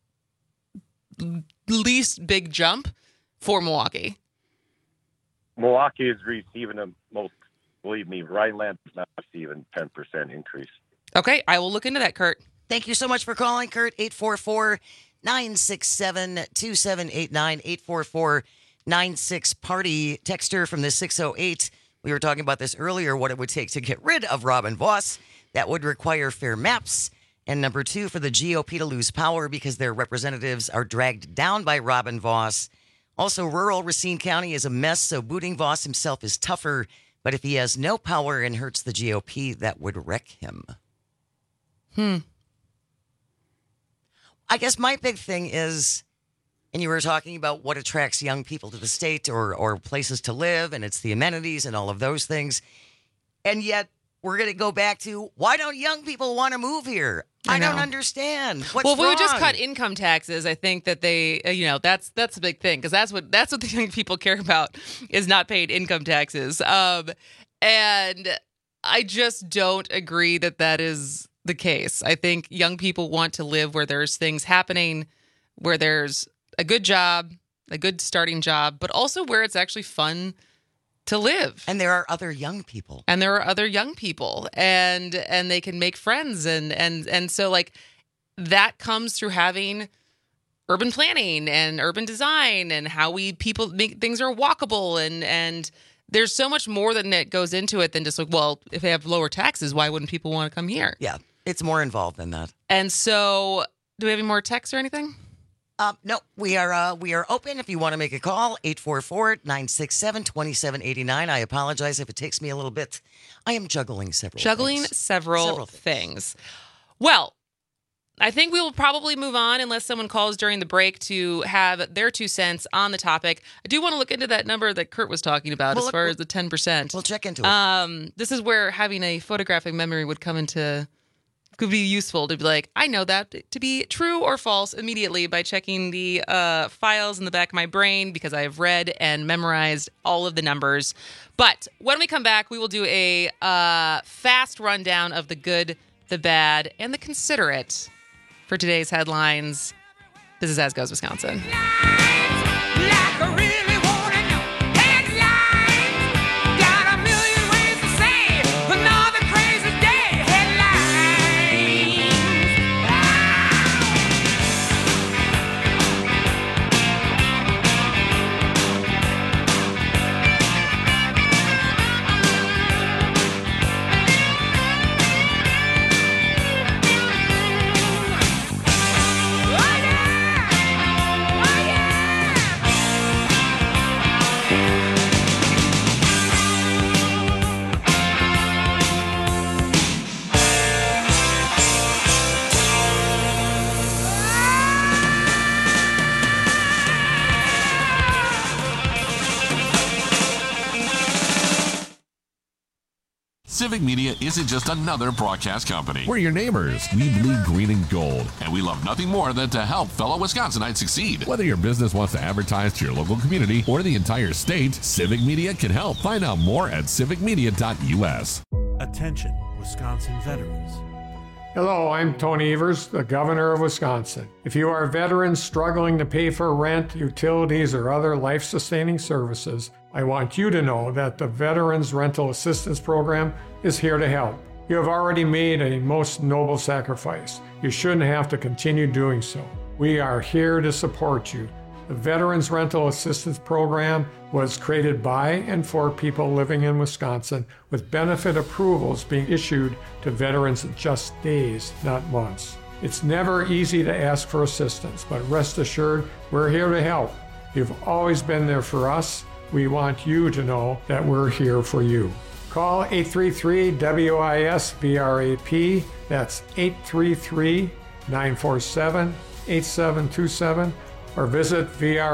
big jump for Milwaukee. Milwaukee is receiving the most. Believe me, Rhineland is not receiving 10% increase. Okay, I will look into that, Kurt. Thank you so much for calling, Kurt. 844-967-2789, 844-96-PARTY. Texter from the 608. We were talking about this earlier, what it would take to get rid of Robin Vos. That would require fair maps. And number 2, for the GOP to lose power because their representatives are dragged down by Robin Vos. Also, rural Racine County is a mess, so booting Vos himself is tougher. But if he has no power and hurts the GOP, that would wreck him. I guess my big thing is, and you were talking about what attracts young people to the state or places to live, and it's the amenities and all of those things. And yet we're going to go back to, why don't young people want to move here? I don't understand. What's well, if we would just wrong? cut income taxes, I think that they, that's a big thing because that's what the young people care about is not paid income taxes. And I just don't agree that is the case. I think young people want to live where there's things happening, where there's a good job, a good starting job, but also where it's actually fun to live. And there are other young people. And they can make friends. And so like that comes through having urban planning and urban design and how people make things are walkable. And there's so much more that goes into it than just like, well, if they have lower taxes, why wouldn't people want to come here? Yeah, it's more involved than that. And so do we have any more texts or anything? No, we are open if you want to make a call, 844-967-2789. I apologize if it takes me a little bit. I am juggling several things. Well, I think we will probably move on unless someone calls during the break to have their 2 cents on the topic. I do want to look into that number that Kurt was talking about as far as the 10%. We'll check into it. This is where having a photographic memory could be useful to be like, I know that to be true or false immediately by checking the files in the back of my brain because I have read and memorized all of the numbers. But when we come back, we will do a fast rundown of the good, the bad, and the considerate for today's headlines. This is As Goes Wisconsin. Civic Media isn't just another broadcast company. We're your neighbors. We bleed green and gold. And we love nothing more than to help fellow Wisconsinites succeed. Whether your business wants to advertise to your local community or the entire state, Civic Media can help. Find out more at civicmedia.us. Attention, Wisconsin veterans. Hello, I'm Tony Evers, the Governor of Wisconsin. If you are veterans struggling to pay for rent, utilities, or other life-sustaining services, I want you to know that the Veterans Rental Assistance Program is here to help. You have already made a most noble sacrifice. You shouldn't have to continue doing so. We are here to support you. The Veterans Rental Assistance Program was created by and for people living in Wisconsin, with benefit approvals being issued to veterans in just days, not months. It's never easy to ask for assistance, but rest assured, we're here to help. You've always been there for us. We want you to know that we're here for you. Call 833-WIS-VRAP. That's 833-947-8727. or visit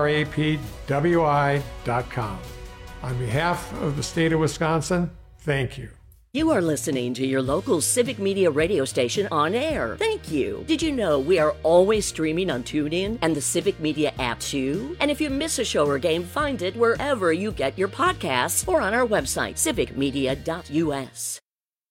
vrapwi.com. On behalf of the state of Wisconsin, thank you. You are listening to your local Civic Media radio station on air. Thank you. Did you know we are always streaming on TuneIn and the Civic Media app too? And if you miss a show or game, find it wherever you get your podcasts or on our website, civicmedia.us.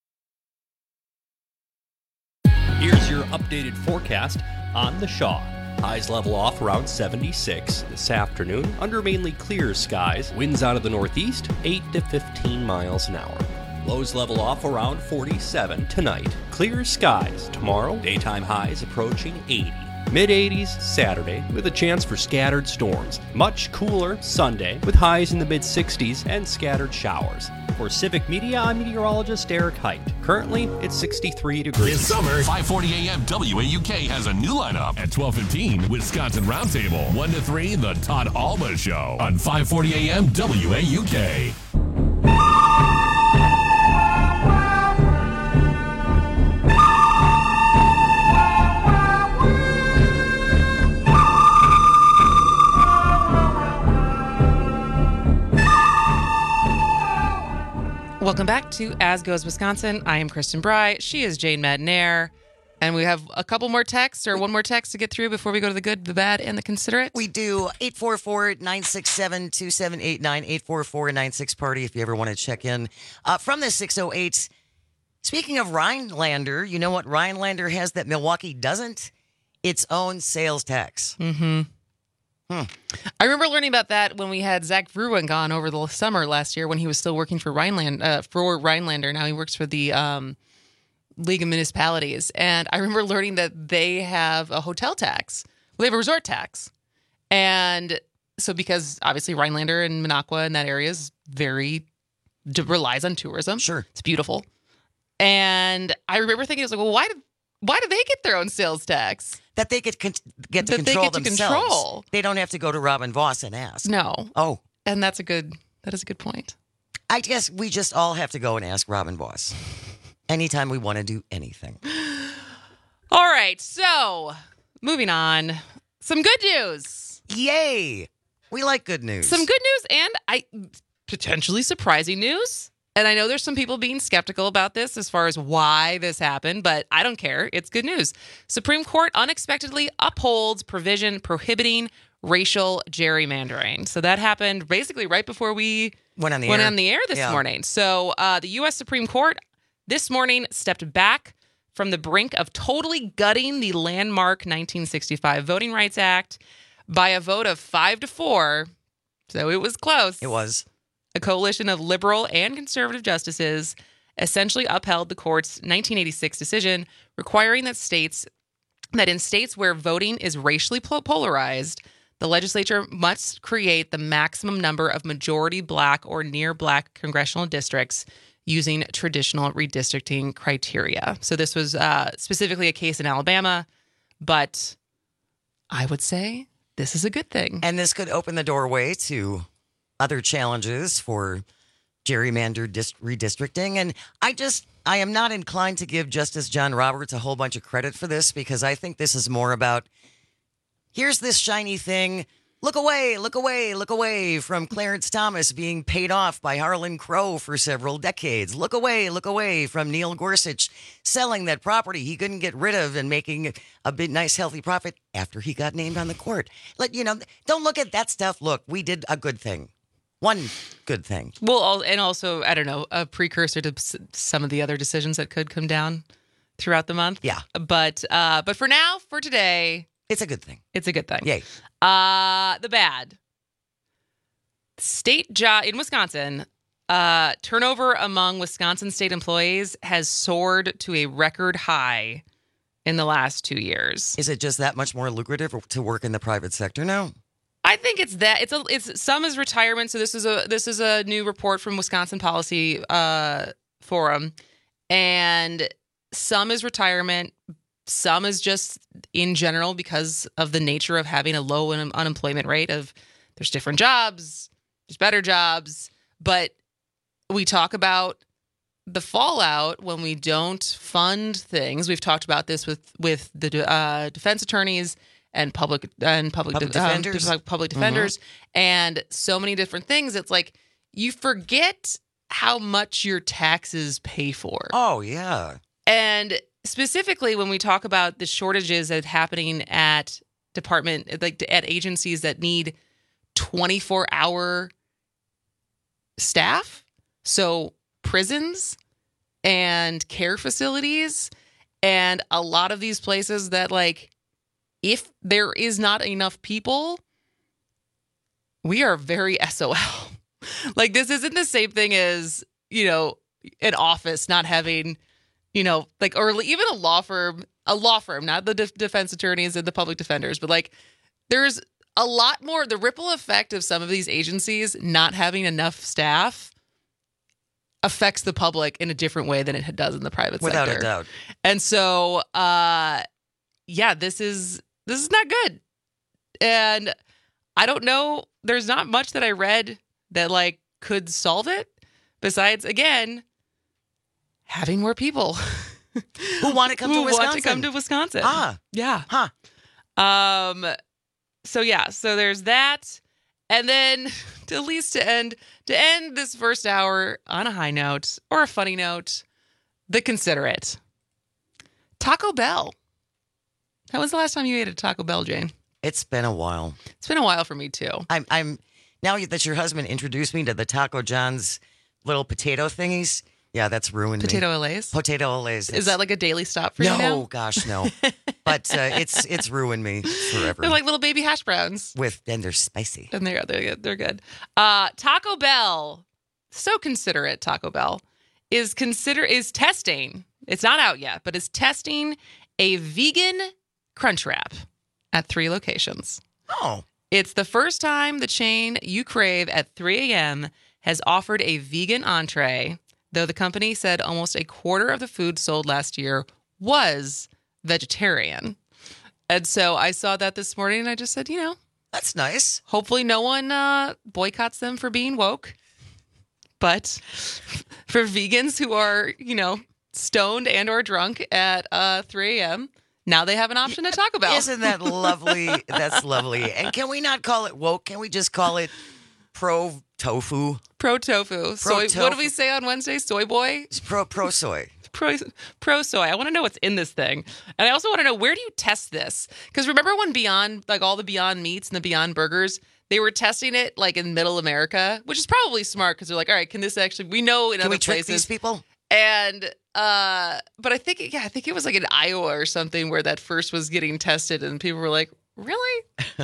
Here's your updated forecast on the Shaw. Highs level off around 76 this afternoon under mainly clear skies. Winds out of the northeast, 8 to 15 miles an hour. Lows level off around 47 tonight. Clear skies tomorrow. Daytime highs approaching 80. Mid-80s Saturday with a chance for scattered storms. Much cooler Sunday with highs in the mid-60s and scattered showers. For Civic Media, I'm meteorologist Eric Height. Currently, it's 63 degrees. This summer, 540 AM WAUK has a new lineup. At 12:15, Wisconsin Roundtable. 1 to 3, The Todd Alba Show on 540 AM WAUK. Welcome back to As Goes Wisconsin. I am Kristen Bry. She is Jane Madnair. And we have a couple more texts, or one more text to get through before we go to the good, the bad, and the considerate. We do 844-967-2789, 844-96-PARTY if you ever want to check in. From the 608, speaking of Rhinelander, you know what Rhinelander has that Milwaukee doesn't? Its own sales tax. Mm-hmm. I remember learning about that when we had Zach Verwink on over the summer last year when he was still working for Rhinelander. Now he works for the League of Municipalities. And I remember learning that they have a hotel tax. Well, they have a resort tax. And so because obviously Rhinelander and Minocqua and that area is relies on tourism. Sure. It's beautiful. And I remember thinking, I was like, well, why do they get their own sales tax? That they get to control themselves. They don't have to go to Robin Voss and ask. No. Oh. And that is a good point. I guess we just all have to go and ask Robin Voss anytime we want to do anything. All right. So, moving on. Some good news. Yay. We like good news. Some good news and potentially surprising news. And I know there's some people being skeptical about this as far as why this happened, but I don't care. It's good news. Supreme Court unexpectedly upholds provision prohibiting racial gerrymandering. So that happened basically right before we went on the air this morning. So the U.S. Supreme Court this morning stepped back from the brink of totally gutting the landmark 1965 Voting Rights Act by a vote of 5-4. So it was close. It was. A coalition of liberal and conservative justices essentially upheld the court's 1986 decision requiring that in states where voting is racially polarized, the legislature must create the maximum number of majority black or near black congressional districts using traditional redistricting criteria. So this was specifically a case in Alabama, but I would say this is a good thing. And this could open the doorway to other challenges for gerrymandered redistricting. And I am not inclined to give Justice John Roberts a whole bunch of credit for this because I think this is more about, here's this shiny thing. Look away, look away, look away from Clarence Thomas being paid off by Harlan Crow for several decades. Look away from Neil Gorsuch selling that property he couldn't get rid of and making a big, nice, healthy profit after he got named on the court. Don't look at that stuff. Look, we did a good thing. One good thing. Well, and also, I don't know, a precursor to some of the other decisions that could come down throughout the month. Yeah. But for now, for today, it's a good thing. It's a good thing. Yay. The bad. State job in Wisconsin, turnover among Wisconsin state employees has soared to a record high in the last 2 years. Is it just that much more lucrative to work in the private sector now? I think it's that it's some is retirement. So this is a new report from Wisconsin Policy Forum, and some is retirement, some is just in general because of the nature of having a low unemployment rate. Of there's different jobs, there's better jobs, but we talk about the fallout when we don't fund things. We've talked about this with the defense attorneys and public defenders, public defenders, and so many different things. It's like you forget how much your taxes pay for. Oh, yeah. And specifically when we talk about the shortages that are happening at at agencies that need 24-hour staff, so prisons and care facilities, and a lot of these places that, like, if there is not enough people, we are very SOL. Like, this isn't the same thing as, an office not having, or even a law firm, not the defense attorneys and the public defenders, but like there's a lot more. The ripple effect of some of these agencies not having enough staff affects the public in a different way than it does in the private sector. Without a doubt. And so, this is not good. And I don't know. There's not much that I read that like could solve it besides, again, having more people who want to come to Wisconsin. Ah, yeah. Huh. So there's that. And then to end this first hour on a high note or a funny note, the Considerate. Taco Bell. When was the last time you ate at Taco Bell, Jane? It's been a while. It's been a while for me too. I'm now that your husband introduced me to the Taco John's little potato thingies. Yeah, that's ruined Potato me. Allays? Potato Allays. Is that like a daily stop for you now? No, gosh, no. But it's ruined me forever. They're like little baby hash browns. And they're spicy. And they're good. Taco Bell, so considerate. Taco Bell is testing. It's not out yet, but is testing a vegan Crunch Wrap at 3 locations. Oh. It's the first time the chain you crave at 3 a.m. has offered a vegan entree, though the company said almost a quarter of the food sold last year was vegetarian. And so I saw that this morning and I just said, that's nice. Hopefully no one boycotts them for being woke. But for vegans who are, stoned and or drunk at 3 a.m., now they have an option at Taco Bell. Isn't that lovely? That's lovely. And can we not call it woke? Can we just call it pro-tofu? Pro-tofu. Soy. What do we say on Wednesday? Soy boy? It's pro-soy. Pro-soy. I want to know what's in this thing. And I also want to know, where do you test this? Because remember when Beyond, like all the Beyond Meats and the Beyond Burgers, they were testing it like in Middle America, which is probably smart because they're like, all right, can this actually, we know in other places. Can we trick these people? And, but I think it was like in Iowa or something where that first was getting tested and people were like, really?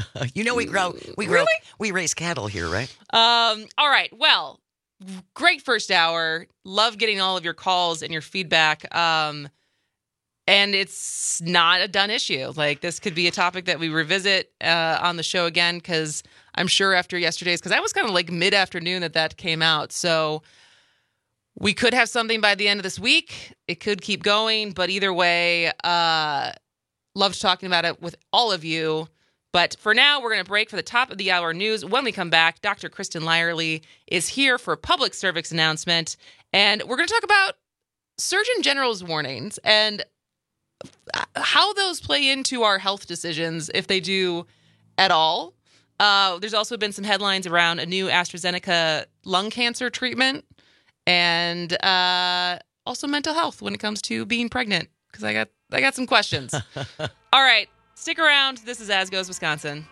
We raise cattle here, right? All right. Well, great first hour. Love getting all of your calls and your feedback. And it's not a done issue. Like, this could be a topic that we revisit on the show again, because I'm sure after yesterday's, because I was kind of like mid-afternoon that came out. So we could have something by the end of this week. It could keep going, but either way, loved talking about it with all of you. But for now, we're going to break for the top of the hour news. When we come back, Dr. Kristen Lyerly is here for a public service announcement, and we're going to talk about Surgeon General's warnings and how those play into our health decisions, if they do at all. There's also been some headlines around a new AstraZeneca lung cancer treatment, and also mental health when it comes to being pregnant, because I got some questions. All right, stick around. This is As Goes Wisconsin.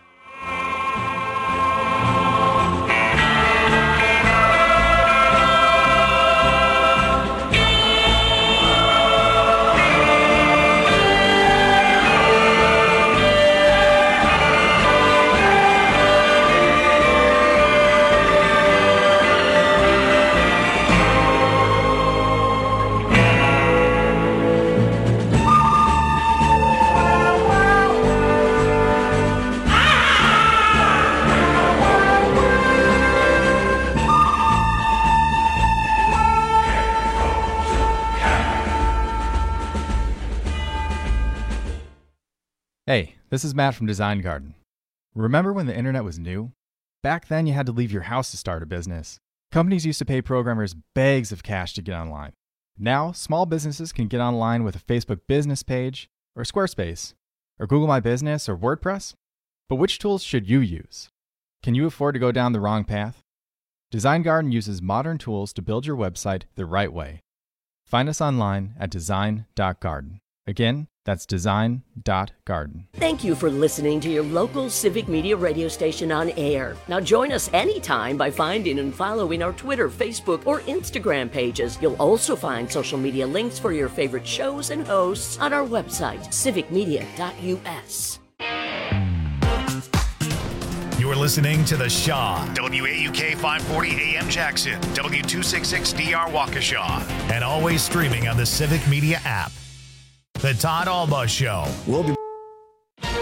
Hey, this is Matt from Design Garden. Remember when the internet was new? Back then you had to leave your house to start a business. Companies used to pay programmers bags of cash to get online. Now, small businesses can get online with a Facebook business page or Squarespace. or Google My Business, or WordPress? But which tools should you use? Can you afford to go down the wrong path? Design Garden uses modern tools to build your website the right way. Find us online at design.garden. Again, that's design.garden. Thank you for listening to your local Civic Media radio station on air. Now join us anytime by finding and following our Twitter, Facebook, or Instagram pages. You'll also find social media links for your favorite shows and hosts on our website, civicmedia.us. You're listening to The Shaw, WAUK 540 AM Jackson, W266DR Waukesha, and always streaming on the Civic Media app. The Todd Alba Show. We'll be